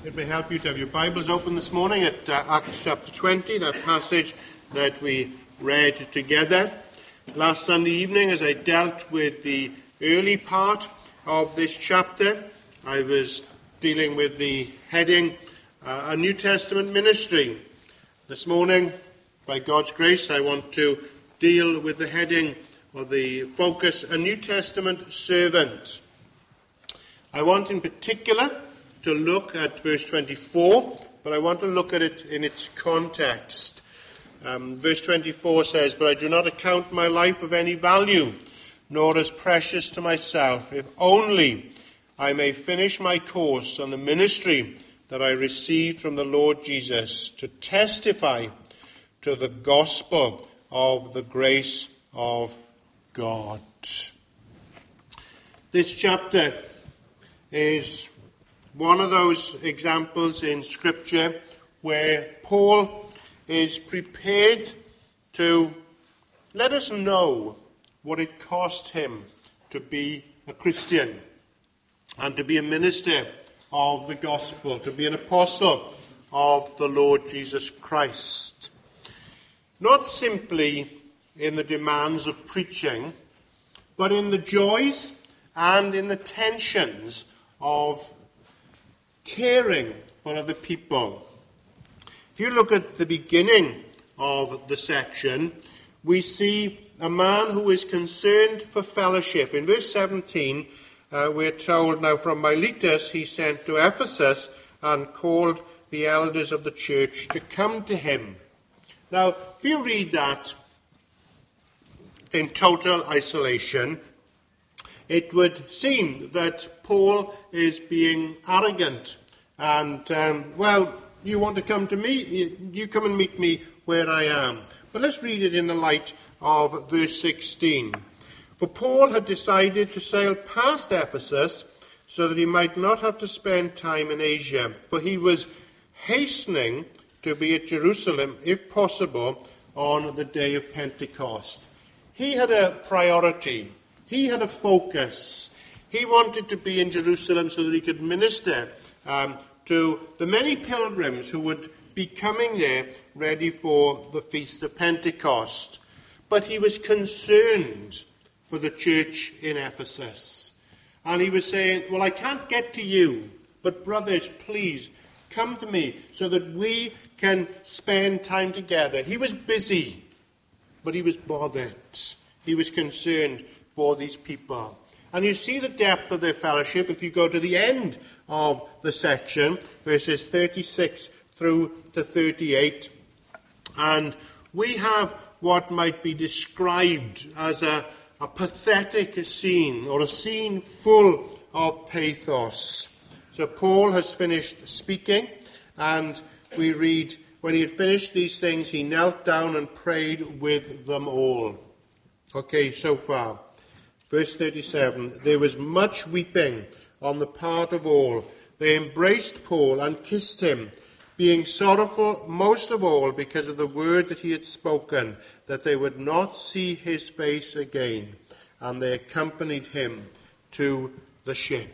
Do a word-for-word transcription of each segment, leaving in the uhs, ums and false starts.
It may help you to have your Bibles open this morning at uh, Acts chapter twenty, that passage that we read together. Last Sunday evening, as I dealt with the early part of this chapter, I was dealing with the heading, uh, A New Testament Ministry. This morning, by God's grace, I want to deal with the heading or the focus, A New Testament Servant. I want in particular to look at verse twenty-four, but I want to look at it in its context. Um, verse twenty-four says, "But I do not account my life of any value, nor as precious to myself, if only I may finish my course on the ministry that I received from the Lord Jesus, to testify to the gospel of the grace of God." This chapter is one of those examples in Scripture where Paul is prepared to let us know what it cost him to be a Christian and to be a minister of the gospel, to be an apostle of the Lord Jesus Christ. Not simply in the demands of preaching, but in the joys and in the tensions of caring for other people. If you look at the beginning of the section, we see a man who is concerned for fellowship. In verse seventeen, uh, we're told, "Now from Miletus he sent to Ephesus and called the elders of the church to come to him." Now, if you read that in total isolation, it would seem that Paul is being arrogant and, um, well, you want to come to me? You come and meet me where I am. But let's read it in the light of verse sixteen. "For Paul had decided to sail past Ephesus so that he might not have to spend time in Asia, for he was hastening to be at Jerusalem, if possible, on the day of Pentecost." He had a priority. He had a focus. He wanted to be in Jerusalem so that he could minister um, to the many pilgrims who would be coming there ready for the Feast of Pentecost. But he was concerned for the church in Ephesus. And he was saying, well, I can't get to you, but brothers, please come to me so that we can spend time together. He was busy, but he was bothered. He was concerned for these people. And you see the depth of their fellowship if you go to the end of the section, verses thirty-six through to thirty-eight. And we have what might be described as a, a pathetic scene, or a scene full of pathos. So Paul has finished speaking, and we read, "When he had finished these things, he knelt down and prayed with them all." Okay, so far. Verse thirty-seven, "There was much weeping on the part of all. They embraced Paul and kissed him, being sorrowful most of all because of the word that he had spoken, that they would not see his face again. And they accompanied him to the ship."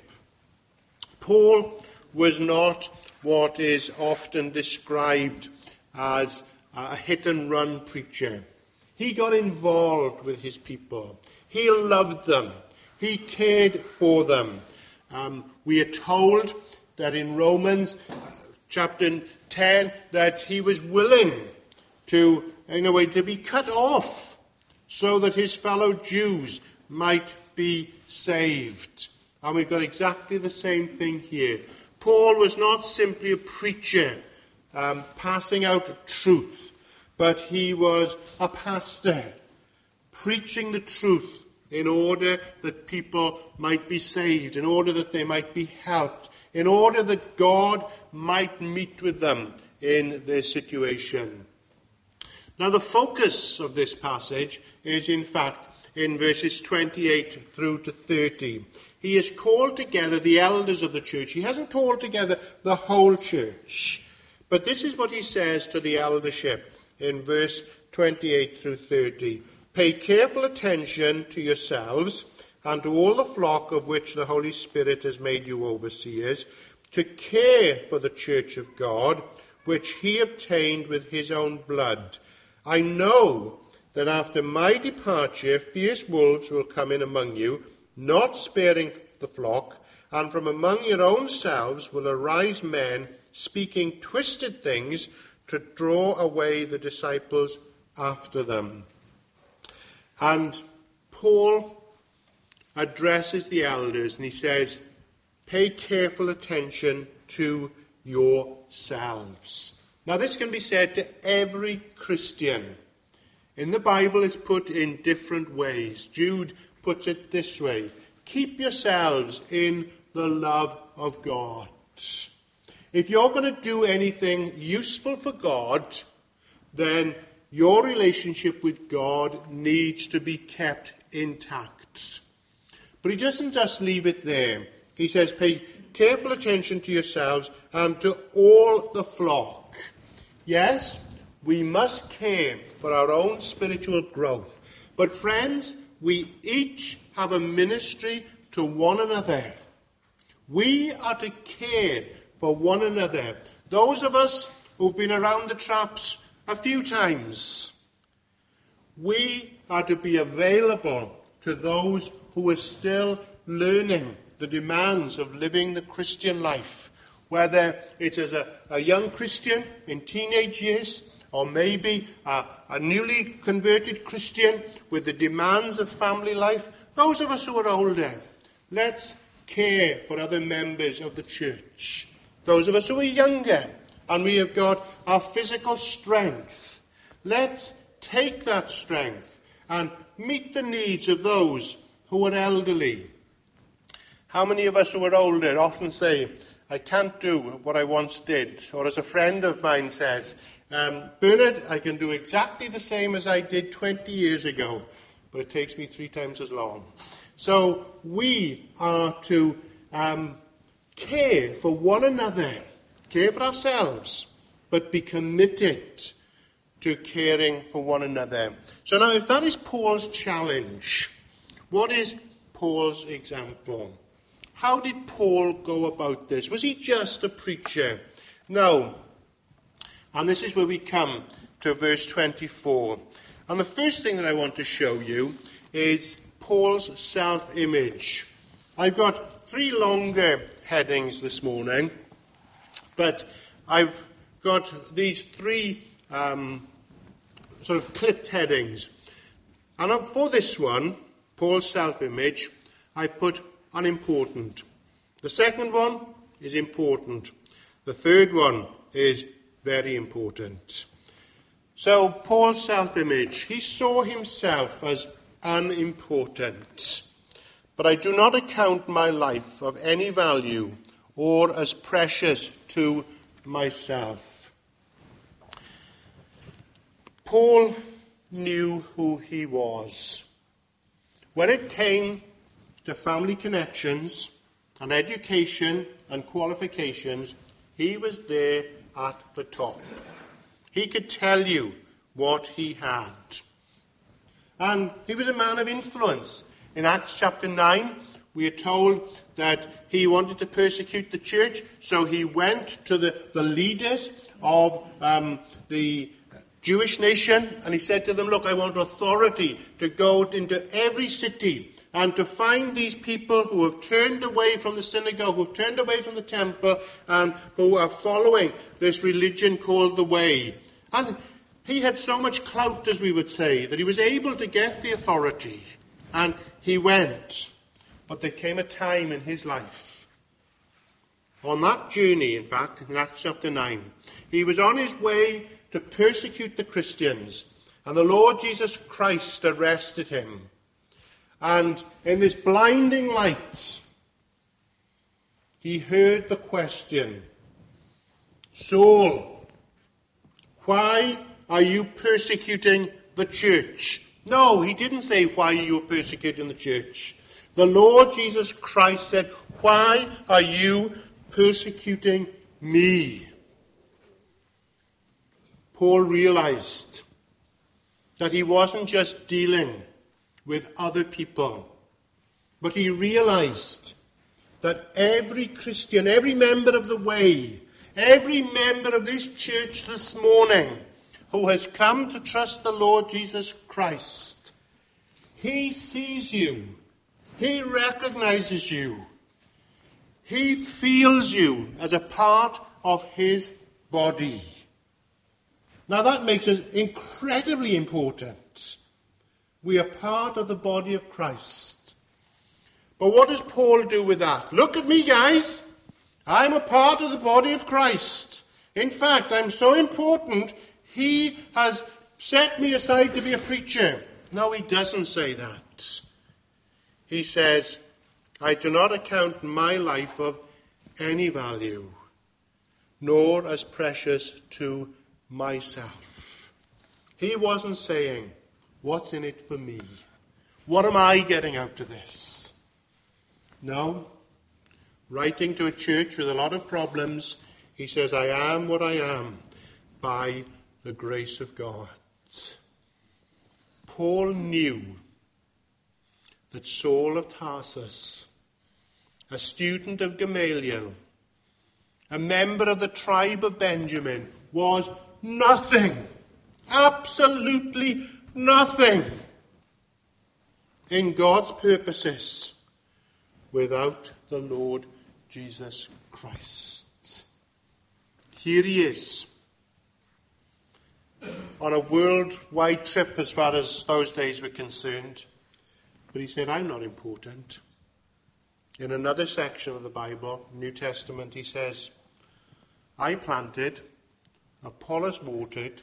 Paul was not what is often described as a hit-and-run preacher. He got involved with his people. He loved them. He cared for them. Um, we are told that in Romans uh, chapter ten that he was willing to, in a way, to be cut off so that his fellow Jews might be saved. And we've got exactly the same thing here. Paul was not simply a preacher um, passing out truth, but he was a pastor preaching the truth in order that people might be saved, in order that they might be helped, in order that God might meet with them in their situation. Now, the focus of this passage is, in fact, in verses twenty-eight through to thirty. He has called together the elders of the church. He hasn't called together the whole church. But this is what he says to the eldership in verse twenty-eight through thirty. "Pay careful attention to yourselves and to all the flock of which the Holy Spirit has made you overseers, to care for the church of God, which he obtained with his own blood. I know that after my departure, fierce wolves will come in among you, not sparing the flock, and from among your own selves will arise men speaking twisted things to draw away the disciples after them. And Paul addresses the elders and he says, pay careful attention to yourselves. Now this can be said to every Christian. In the Bible it's put in different ways. Jude puts it this way: keep yourselves in the love of God. If you're going to do anything useful for God, then your relationship with God needs to be kept intact. But he doesn't just leave it there. He says, pay careful attention to yourselves and to all the flock. Yes, we must care for our own spiritual growth. But friends, we each have a ministry to one another. We are to care for one another. Those of us who've been around the traps a few times, we are to be available to those who are still learning the demands of living the Christian life, whether it is a, a young Christian in teenage years, or maybe a, a newly converted Christian with the demands of family life. Those of us who are older, let's care for other members of the church. Those of us who are younger and we have got our physical strength, let's take that strength and meet the needs of those who are elderly. How many of us who are older often say, I can't do what I once did? Or as a friend of mine says, um, Bernard, I can do exactly the same as I did twenty years ago, but it takes me three times as long. So we are to um, care for one another, care for ourselves, but be committed to caring for one another. So now if that is Paul's challenge, what is Paul's example? How did Paul go about this? Was he just a preacher? No. And this is where we come to verse twenty-four. And the first thing that I want to show you is Paul's self-image. I've got three longer headings this morning, but I've got these three um, sort of clipped headings. And for this one, Paul's self-image, I've put unimportant. The second one is important. The third one is very important. So, Paul's self-image, he saw himself as unimportant. But I do not account my life of any value or as precious to myself. Paul knew who he was. When it came to family connections and education and qualifications, he was there at the top. He could tell you what he had. And he was a man of influence. In Acts chapter nine, we are told that he wanted to persecute the church, so he went to the, the leaders of um, the Jewish nation, and he said to them, look, I want authority to go into every city and to find these people who have turned away from the synagogue, who have turned away from the temple, and who are following this religion called the Way. And he had so much clout, as we would say, that he was able to get the authority. And he went. But there came a time in his life, on that journey, in fact, in Acts chapter nine, he was on his way to persecute the Christians. And the Lord Jesus Christ arrested him. And in this blinding light, he heard the question, Saul, why are you persecuting the church? No, he didn't say, why are you persecuting the church? The Lord Jesus Christ said, why are you persecuting me? Paul realized that he wasn't just dealing with other people, but he realized that every Christian, every member of the Way, every member of this church this morning who has come to trust the Lord Jesus Christ, he sees you. He recognizes you. He feels you as a part of his body. Now that makes us incredibly important. We are part of the body of Christ. But what does Paul do with that? Look at me, guys. I'm a part of the body of Christ. In fact, I'm so important, he has set me aside to be a preacher. No, he doesn't say that. He says, I do not account my life of any value, nor as precious to myself. He wasn't saying, what's in it for me? What am I getting out of this? No. Writing to a church with a lot of problems, he says, I am what I am by the grace of God. Paul knew that Saul of Tarsus, a student of Gamaliel, a member of the tribe of Benjamin, was nothing, absolutely nothing in God's purposes without the Lord Jesus Christ. Here he is on a worldwide trip as far as those days were concerned. But he said, I'm not important. In another section of the Bible, New Testament, he says, I planted, Apollos watered,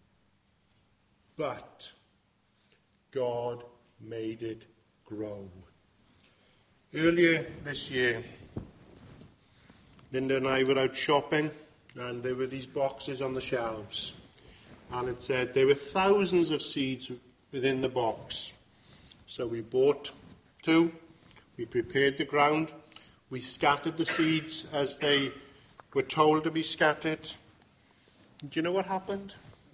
but God made it grow. Earlier this year, Linda and I were out shopping, and there were these boxes on the shelves. And it said there were thousands of seeds within the box. So we bought two, we prepared the ground, we scattered the seeds as they were told to be scattered. Do you know what happened?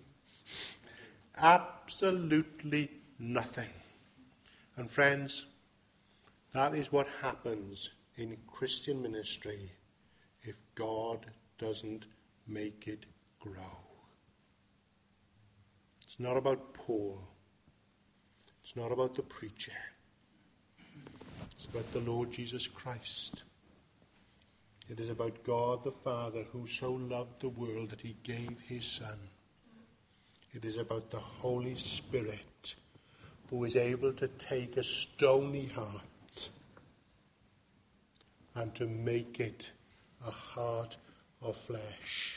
Absolutely nothing. And friends, that is what happens in Christian ministry if God doesn't make it grow. It's not about Paul. It's not about the preacher. It's about the Lord Jesus Christ. It is about God the Father who so loved the world that he gave his Son. It is about the Holy Spirit who is able to take a stony heart and to make it a heart of flesh.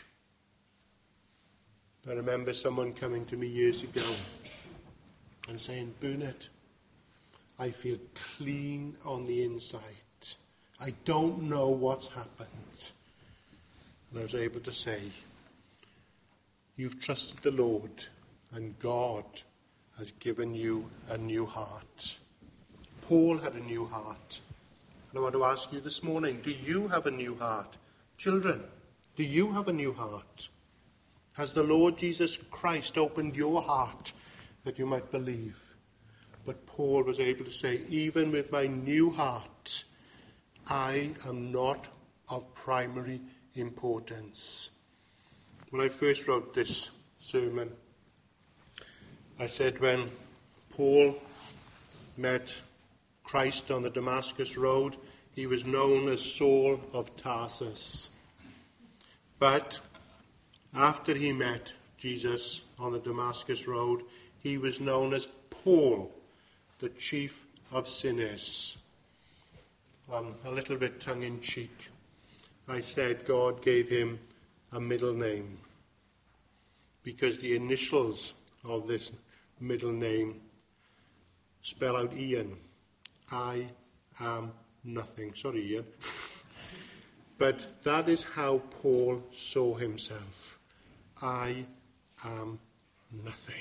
I remember someone coming to me years ago and saying, Bernard, I feel clean on the inside. I don't know what's happened. And I was able to say, you've trusted the Lord, and God has given you a new heart. Paul had a new heart. And I want to ask you this morning, do you have a new heart? Children, do you have a new heart? Has the Lord Jesus Christ opened your heart that you might believe? But Paul was able to say, even with my new heart, I am not of primary importance. When I first wrote this sermon, I said when Paul met Christ on the Damascus Road, he was known as Saul of Tarsus. But after he met Jesus on the Damascus Road, he was known as Paul, the chief of sinners. Um, a little bit tongue-in-cheek, I said God gave him a middle name because the initials of this middle name spell out Ian. I am nothing. Sorry, Ian. But that is how Paul saw himself. I am nothing.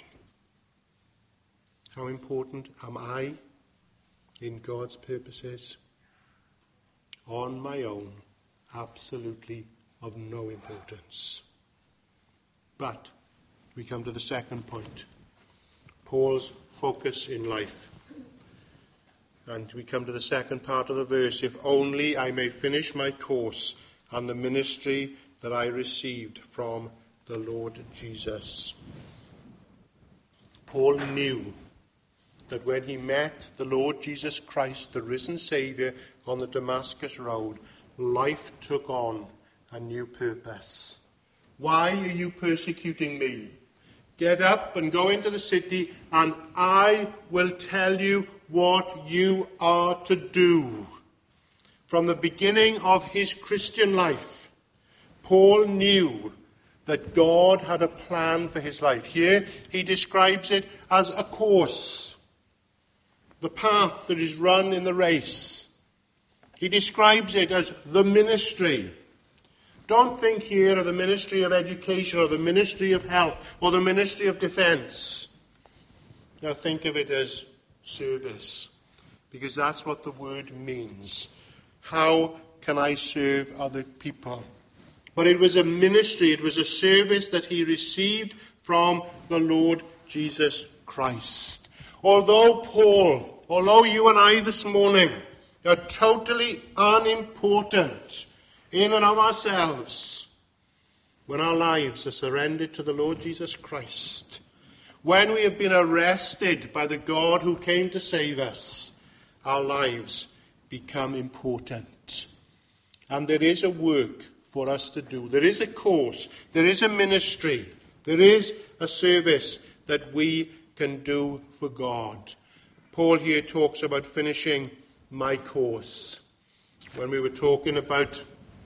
How important am I in God's purposes? On my own, absolutely of no importance. But we come to the second point. Paul's focus in life. And we come to the second part of the verse. If only I may finish my course and the ministry that I received from the Lord Jesus. Paul knew that when he met the Lord Jesus Christ, the risen Saviour, on the Damascus Road, life took on a new purpose. Why are you persecuting me? Get up and go into the city, and I will tell you what you are to do. From the beginning of his Christian life, Paul knew that God had a plan for his life. Here he describes it as a course, the path that is run in the race. He describes it as the ministry. Don't think here of the ministry of education or the ministry of health or the ministry of defense. Now think of it as service, because that's what the word means. How can I serve other people? But it was a ministry, it was a service that he received from the Lord Jesus Christ. Although Paul, although you and I this morning are totally unimportant in and of ourselves, when our lives are surrendered to the Lord Jesus Christ, when we have been arrested by the God who came to save us, our lives become important. And there is a work for us to do. There is a course. There is a ministry. There is a service that we can do for God. Paul here talks about finishing my course. When we were talking about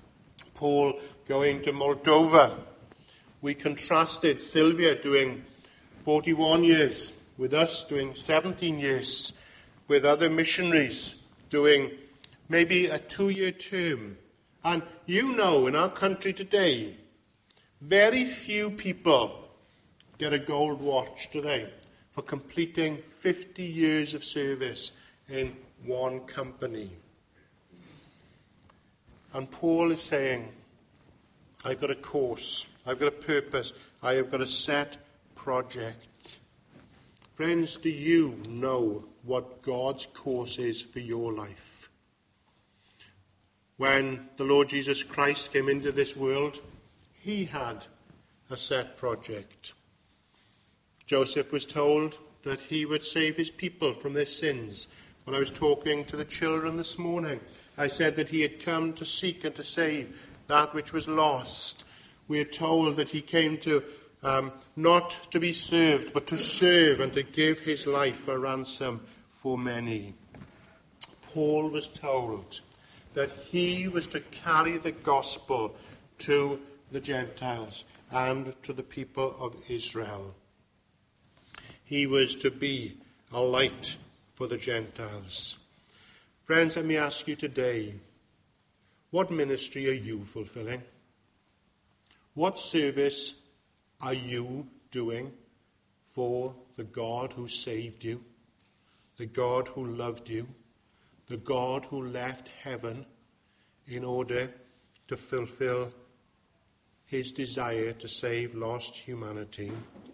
Paul going to Moldova, we contrasted Sylvia doing forty-one years, with us doing seventeen years, with other missionaries doing maybe a two-year term. And you know, in our country today, very few people get a gold watch, do they, for completing fifty years of service in one company. And Paul is saying, I've got a course, I've got a purpose, I have got a set project. Friends, do you know what God's course is for your life? When the Lord Jesus Christ came into this world, he had a set project. Joseph was told that he would save his people from their sins. When I was talking to the children this morning, I said that he had come to seek and to save that which was lost. We are told that he came to um, not to be served, but to serve and to give his life a ransom for many. Paul was told that he was to carry the gospel to the Gentiles and to the people of Israel. He was to be a light for the Gentiles. Friends, let me ask you today, what ministry are you fulfilling? What service are you doing for the God who saved you, the God who loved you, the God who left heaven in order to fulfill his desire to save lost humanity?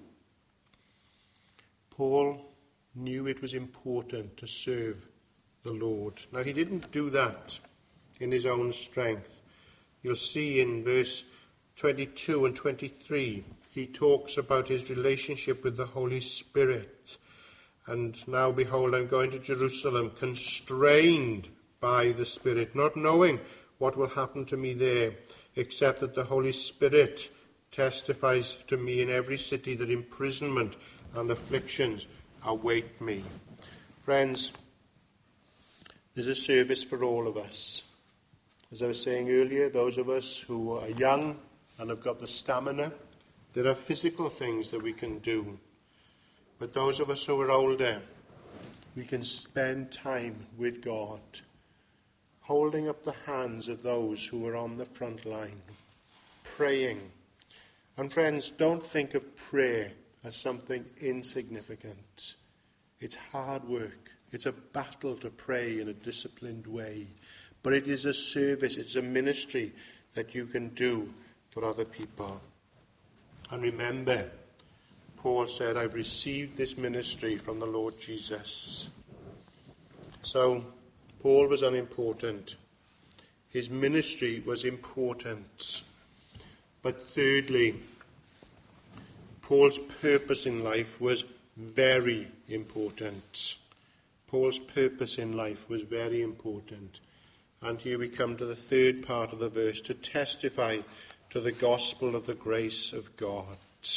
Paul knew it was important to serve the Lord. Now, he didn't do that in his own strength. You'll see in verse twenty-two and twenty-three, he talks about his relationship with the Holy Spirit. And now, behold, I'm going to Jerusalem, constrained by the Spirit, not knowing what will happen to me there, except that the Holy Spirit testifies to me in every city that imprisonment and afflictions await me. Friends, there's a service for all of us. As I was saying earlier, those of us who are young and have got the stamina, there are physical things that we can do. But those of us who are older, we can spend time with God, holding up the hands of those who are on the front line, praying. And friends, don't think of prayer as something insignificant. It's hard work. It's a battle to pray in a disciplined way. But it is a service, it's a ministry that you can do for other people. And remember, Paul said, I've received this ministry from the Lord Jesus. So, Paul was unimportant. His ministry was important. But thirdly, Paul's purpose in life was very important. Paul's purpose in life was very important. And here we come to the third part of the verse, to testify to the gospel of the grace of God.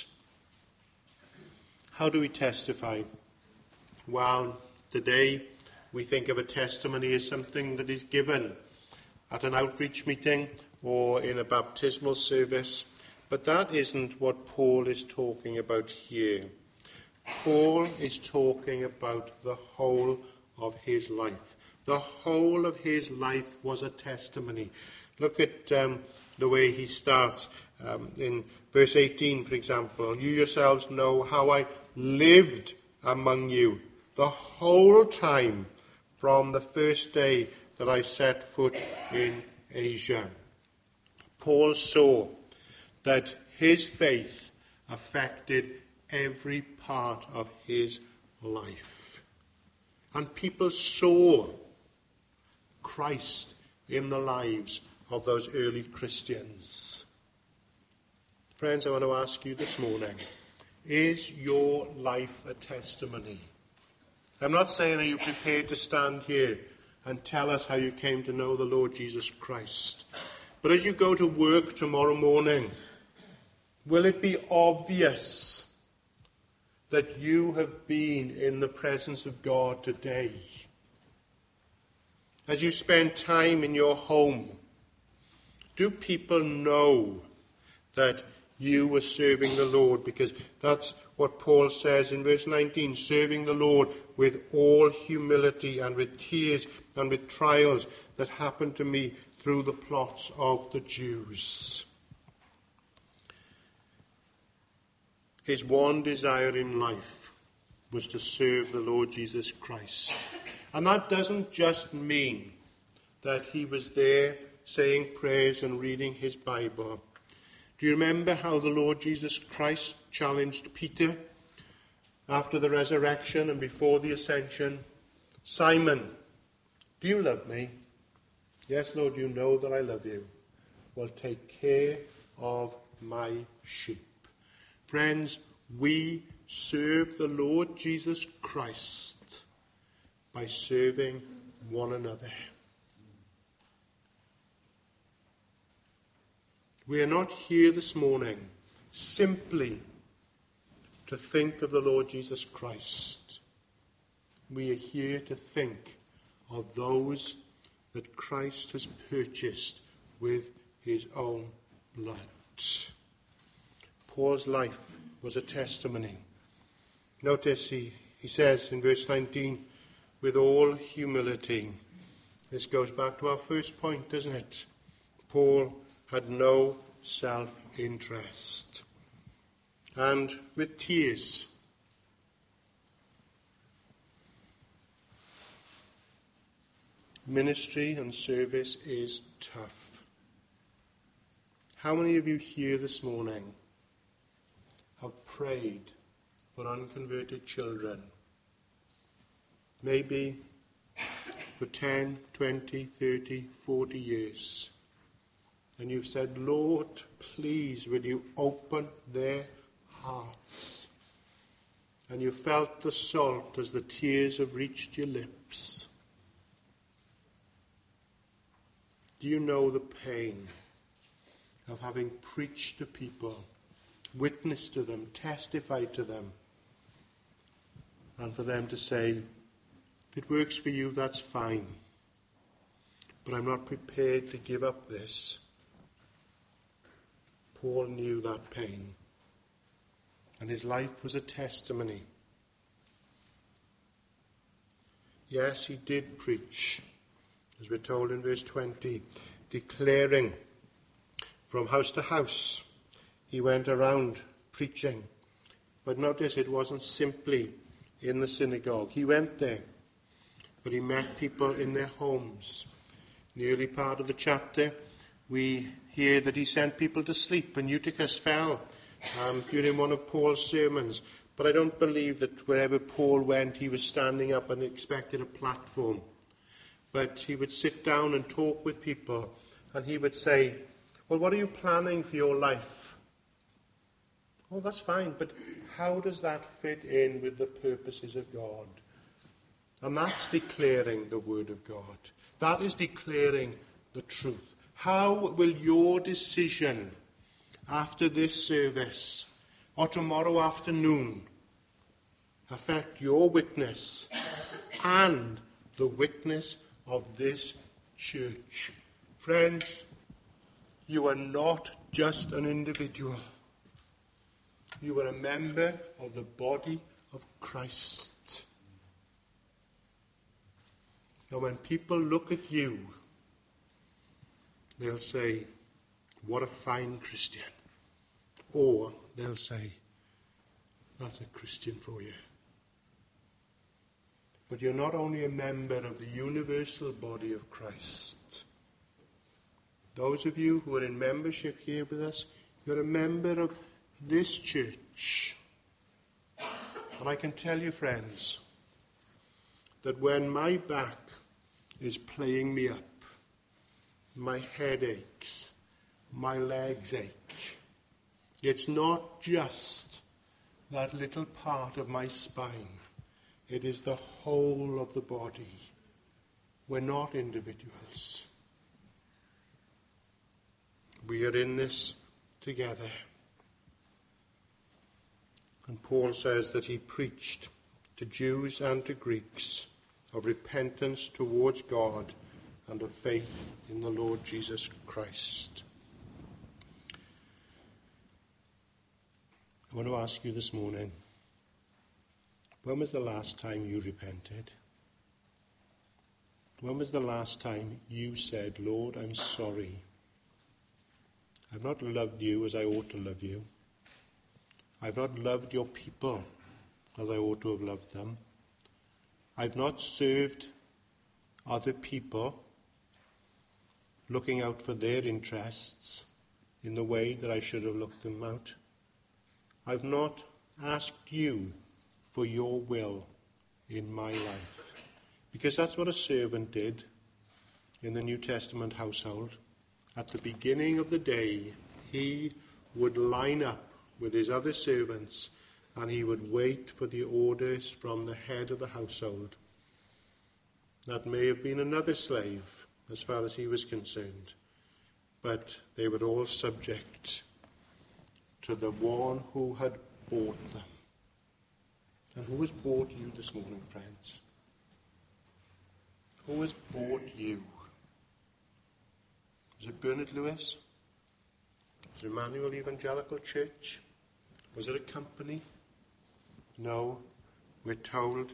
How do we testify? Well, today we think of a testimony as something that is given at an outreach meeting or in a baptismal service. But that isn't what Paul is talking about here. Paul is talking about the whole of his life. The whole of his life was a testimony. Look at um, the way he starts. Um, in verse eighteen, for example, you yourselves know how I lived among you the whole time from the first day that I set foot in Asia. Paul saw that his faith affected every part of his life. And people saw Christ in the lives of those early Christians. Friends, I want to ask you this morning, is your life a testimony? I'm not saying, are you prepared to stand here and tell us how you came to know the Lord Jesus Christ? But as you go to work tomorrow morning, will it be obvious that you have been in the presence of God today? As you spend time in your home, do people know that you were serving the Lord? Because that's what Paul says in verse nineteen, serving the Lord with all humility and with tears and with trials that happened to me through the plots of the Jews. His one desire in life was to serve the Lord Jesus Christ. And that doesn't just mean that he was there saying prayers and reading his Bible. Do you remember how the Lord Jesus Christ challenged Peter after the resurrection and before the ascension? Simon, do you love me? Yes, Lord, you know that I love you. Well, take care of my sheep. Friends, we serve the Lord Jesus Christ by serving one another. We are not here this morning simply to think of the Lord Jesus Christ. We are here to think of those that Christ has purchased with his own blood. Paul's life was a testimony. Notice he, he says in verse nineteen, with all humility. This goes back to our first point, doesn't it? Paul had no self-interest. And with tears. Ministry and service is tough. How many of you here this morning have prayed for unconverted children? Maybe for ten, twenty, thirty, forty years. And you've said, Lord, please, will you open their hearts? And you felt the salt as the tears have reached your lips. Do you know the pain of having preached to people, witnessed to them, testified to them, and for them to say, if it works for you, that's fine, but I'm not prepared to give up this. Paul knew that pain, and his life was a testimony. Yes, he did preach, as we're told in verse twenty, declaring from house to house. He went around preaching. But notice it wasn't simply in the synagogue. He went there, but he met people in their homes. In the early part of the chapter, we hear that he sent people to sleep, and Eutychus fell um, during one of Paul's sermons. But I don't believe that wherever Paul went, he was standing up and expected a platform. but he would sit down and talk with people, and he would say, well, what are you planning for your life? Oh, that's fine, but how does that fit in with the purposes of God? And that's declaring the word of God. That is declaring the truth. How will your decision after this service or tomorrow afternoon affect your witness and the witness of this church? Friends, you are not just an individual. You are a member of the body of Christ. Now, when people look at you, they'll say, what a fine Christian. Or they'll say, that's a Christian for you. But you're not only a member of the universal body of Christ. Those of you who are in membership here with us, you're a member of this church. And I can tell you, friends, that when my back is playing me up, my head aches, my legs ache, it's not just that little part of my spine. It is the whole of the body. We're not individuals. We are in this together. And Paul says that he preached to Jews and to Greeks of repentance towards God and of faith in the Lord Jesus Christ. I want to ask you this morning, when was the last time you repented? When was the last time you said, Lord, I'm sorry. I've not loved you as I ought to love you. I've not loved your people as I ought to have loved them. I've not served other people, looking out for their interests in the way that I should have looked them out. I've not asked you for your will in my life. Because that's what a servant did in the New Testament household. At the beginning of the day, he would line up with his other servants and he would wait for the orders from the head of the household. That may have been another slave as far as he was concerned, but they were all subject to the one who had bought them. And who has bought you this morning, friends? Who has bought you? Was it Bernard Lewis? Was it Emmanuel Evangelical Church? Was it a company? No, we're told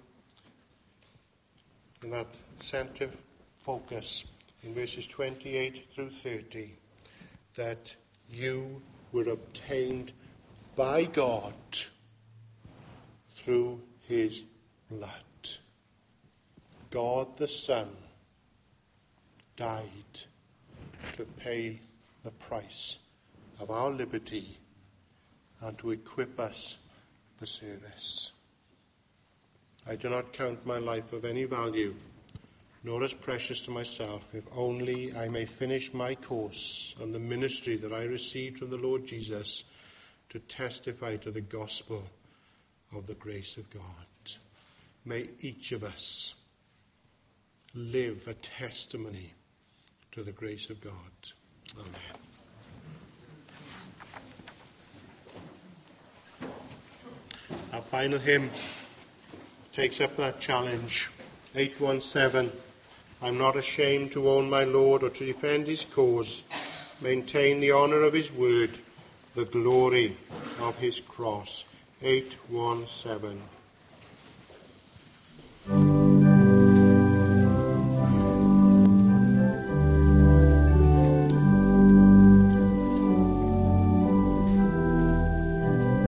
in that centre focus in verses twenty-eight through thirty that you were obtained by God through his blood. God the Son died to pay the price of our liberty and to equip us for service. I do not count my life of any value, nor as precious to myself, if only I may finish my course on the ministry that I received from the Lord Jesus to testify to the gospel of the grace of God. May each of us live a testimony to the grace of God. Amen. Our final hymn takes up that challenge. eight one seven. I'm not ashamed to own my Lord or to defend his cause, maintain the honour of his word, the glory of his cross. eight one seven.